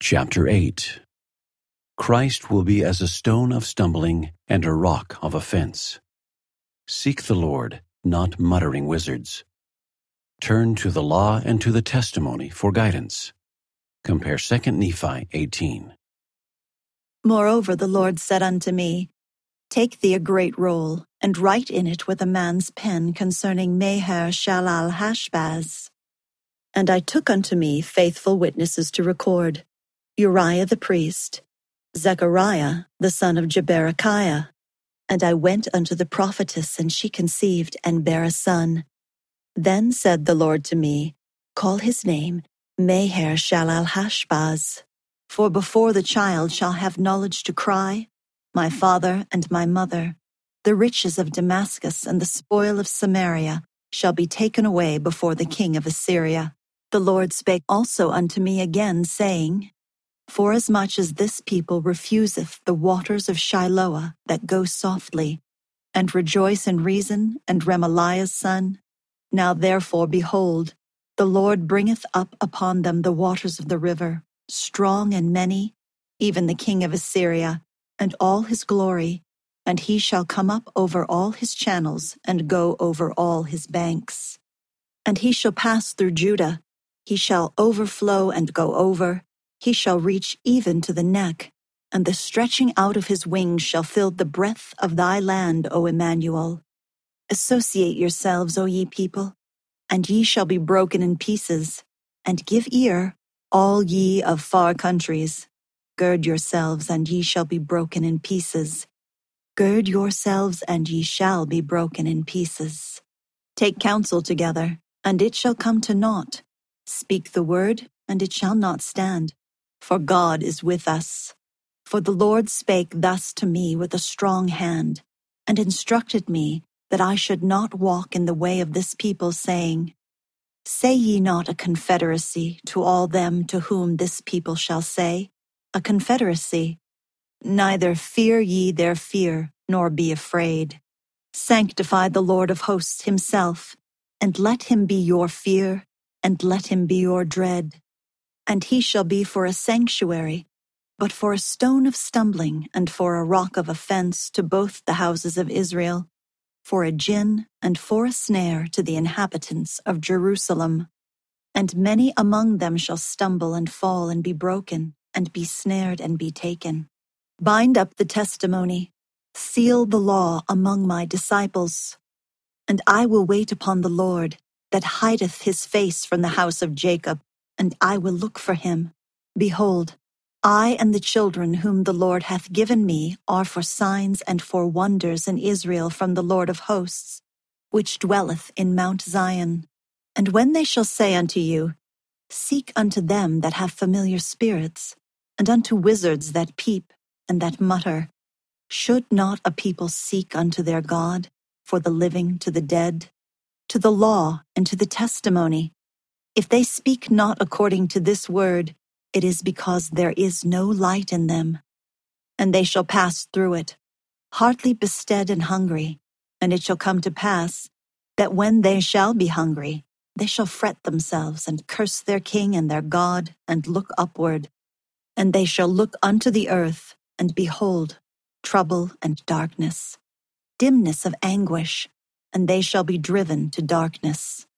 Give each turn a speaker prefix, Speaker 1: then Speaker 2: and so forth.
Speaker 1: Chapter 8. Christ will be as a stone of stumbling and a rock of offense. Seek the Lord, not muttering wizards. Turn to the law and to the testimony for guidance. Compare 2 Nephi 18.
Speaker 2: Moreover the Lord said unto me, Take thee a great roll, and write in it with a man's pen concerning Maher-shalal-hash-baz. And I took unto me faithful witnesses to record, Uriah the priest, Zechariah the son of Jeberechiah. And I went unto the prophetess, and she conceived, and bare a son. Then said the Lord to me, Call his name Maher-shalal-hash-baz. For before the child shall have knowledge to cry, My father and my mother, the riches of Damascus and the spoil of Samaria shall be taken away before the king of Assyria. The Lord spake also unto me again, saying, Forasmuch as this people refuseth the waters of Shiloah that go softly, and rejoice in Rezin and Remaliah's son, now therefore, behold, the Lord bringeth up upon them the waters of the river, strong and many, even the king of Assyria, and all his glory, and he shall come up over all his channels, and go over all his banks. And he shall pass through Judah, he shall overflow and go over, he shall reach even to the neck, and the stretching out of his wings shall fill the breadth of thy land, O Emmanuel. Associate yourselves, O ye people, and ye shall be broken in pieces, and give ear, all ye of far countries. Gird yourselves, and ye shall be broken in pieces. Gird yourselves, and ye shall be broken in pieces. Take counsel together, and it shall come to naught. Speak the word, and it shall not stand. For God is with us. For the Lord spake thus to me with a strong hand, and instructed me that I should not walk in the way of this people, saying, Say ye not a confederacy to all them to whom this people shall say, a confederacy. Neither fear ye their fear, nor be afraid. Sanctify the Lord of hosts himself, and let him be your fear, and let him be your dread. And he shall be for a sanctuary, but for a stone of stumbling, and for a rock of offense to both the houses of Israel, for a gin and for a snare to the inhabitants of Jerusalem. And many among them shall stumble and fall and be broken, and be snared and be taken. Bind up the testimony, seal the law among my disciples. And I will wait upon the Lord, that hideth his face from the house of Jacob, and I will look for him. Behold, I and the children whom the Lord hath given me are for signs and for wonders in Israel from the Lord of hosts, which dwelleth in Mount Zion. And when they shall say unto you, Seek unto them that have familiar spirits, and unto wizards that peep and that mutter, should not a people seek unto their God, for the living to the dead, to the law and to the testimony? If they speak not according to this word, it is because there is no light in them. And they shall pass through it, hardly bestead and hungry, and it shall come to pass that when they shall be hungry, they shall fret themselves and curse their king and their God, and look upward. And they shall look unto the earth, and behold, trouble and darkness, dimness of anguish, and they shall be driven to darkness.